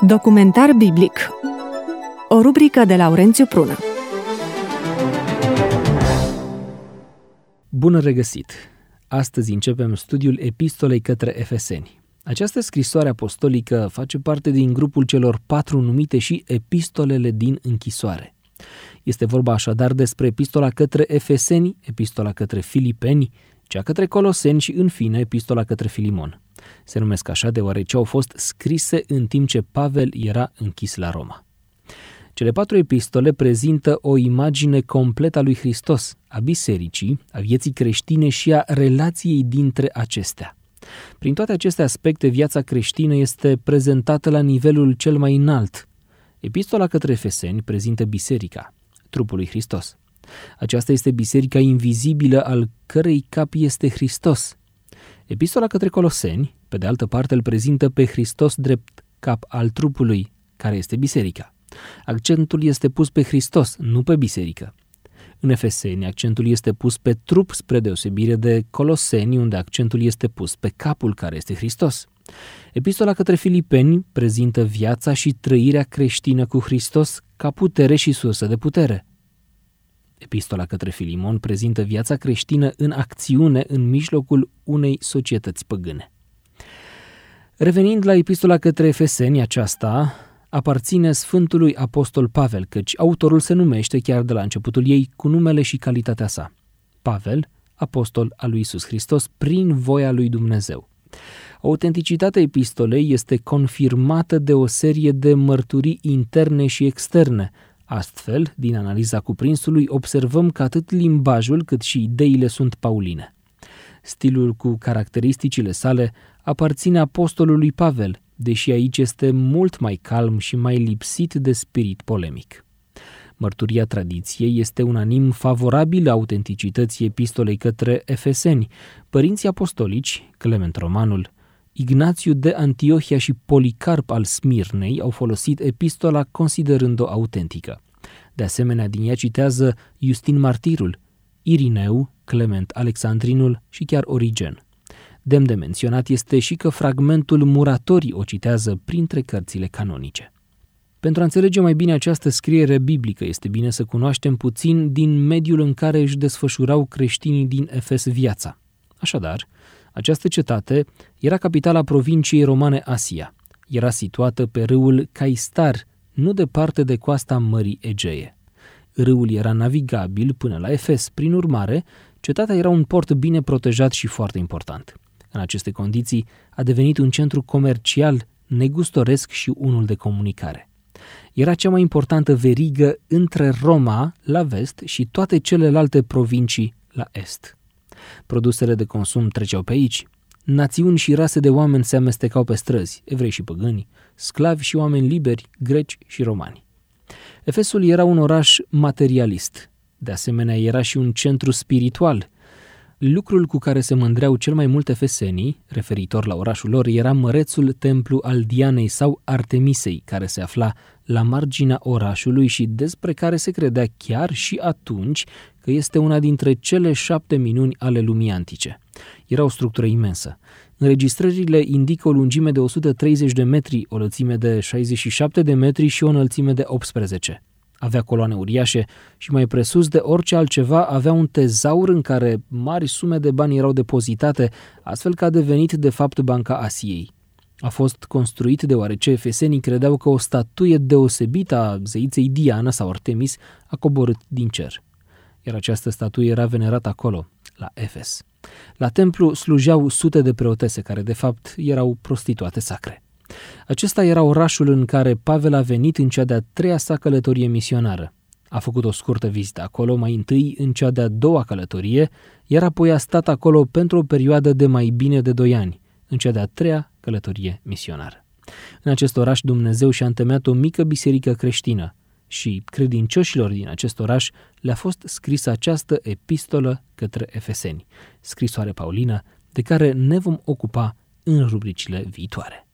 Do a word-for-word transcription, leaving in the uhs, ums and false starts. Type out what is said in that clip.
Documentar biblic. O rubrică de Laurențiu Prună. Bun regăsit! Astăzi începem studiul epistolei către Efeseni. Această scrisoare apostolică face parte din grupul celor patru numite și epistolele din închisoare. Este vorba așadar despre epistola către Efeseni, epistola către Filipeni, cea către Coloseni și, în fine, epistola către Filimon. Se numesc așa deoarece au fost scrise în timp ce Pavel era închis la Roma. Cele patru epistole prezintă o imagine completă a lui Hristos, a bisericii, a vieții creștine și a relației dintre acestea. Prin toate aceste aspecte, viața creștină este prezentată la nivelul cel mai înalt. Epistola către Efeseni prezintă biserica, trupul lui Hristos. Aceasta este biserica invizibilă al cărei cap este Hristos. Epistola către Coloseni, pe de altă parte, îl prezintă pe Hristos drept cap al trupului, care este biserica. Accentul este pus pe Hristos, nu pe biserică. În Efeseni, accentul este pus pe trup, spre deosebire de Coloseni, unde accentul este pus pe capul, care este Hristos. Epistola către Filipeni prezintă viața și trăirea creștină cu Hristos ca putere și sursă de putere. Epistola către Filimon prezintă viața creștină în acțiune în mijlocul unei societăți păgâne. Revenind la epistola către Efeseni, aceasta aparține Sfântului Apostol Pavel, căci autorul se numește chiar de la începutul ei cu numele și calitatea sa. Pavel, apostol al lui Iisus Hristos, prin voia lui Dumnezeu. Autenticitatea epistolei este confirmată de o serie de mărturii interne și externe. Astfel, din analiza cuprinsului, observăm că atât limbajul cât și ideile sunt pauline. Stilul cu caracteristicile sale aparține apostolului Pavel, deși aici este mult mai calm și mai lipsit de spirit polemic. Mărturia tradiției este unanim favorabilă autenticității epistolei către Efeseni. Părinții apostolici, Clement Romanul, Ignațiu de Antiohia și Policarp al Smirnei au folosit epistola considerând-o autentică. De asemenea, din ea citează Iustin Martirul, Irineu, Clement Alexandrinul și chiar Origen. Demn de menționat este și că fragmentul Muratorii o citează printre cărțile canonice. Pentru a înțelege mai bine această scriere biblică, este bine să cunoaștem puțin din mediul în care își desfășurau creștinii din Efes viața. Așadar, această cetate era capitala provinciei romane Asia. Era situată pe râul Caistar, nu departe de coasta Mării Egee. Râul era navigabil până la Efes, prin urmare, cetatea era un port bine protejat și foarte important. În aceste condiții a devenit un centru comercial, negustoresc și unul de comunicare. Era cea mai importantă verigă între Roma, la vest, și toate celelalte provincii, la est. Produsele de consum treceau pe aici. Națiuni și rase de oameni se amestecau pe străzi, evrei și păgâni, sclavi și oameni liberi, greci și romani. Efesul era un oraș materialist. De asemenea, era și un centru spiritual. Lucrul cu care se mândreau cel mai mult efesenii, referitor la orașul lor, era mărețul templu al Dianei sau Artemisei, care se afla la marginea orașului și despre care se credea chiar și atunci că este una dintre cele șapte minuni ale lumii antice. Era o structură imensă. Înregistrările indică o lungime de o sută treizeci de metri, o lățime de șaizeci și șapte de metri și o înălțime de optsprezece. Avea coloane uriașe și mai presus de orice altceva avea un tezaur în care mari sume de bani erau depozitate, astfel că a devenit de fapt Banca Asiei. A fost construit deoarece efesenii credeau că o statuie deosebită a zeiței Diana sau Artemis a coborât din cer. Iar această statuie era venerată acolo, la Efes. La templu slujeau sute de preotese care de fapt erau prostituate sacre. Acesta era orașul în care Pavel a venit în cea de-a treia sa călătorie misionară. A făcut o scurtă vizită acolo, mai întâi în cea de-a doua călătorie, iar apoi a stat acolo pentru o perioadă de mai bine de doi ani, în cea de-a treia călătorie misionară. În acest oraș Dumnezeu și-a întemeiat o mică biserică creștină și credincioșilor din acest oraș le-a fost scrisă această epistolă către Efeseni, scrisoare paulină de care ne vom ocupa în rubricile viitoare.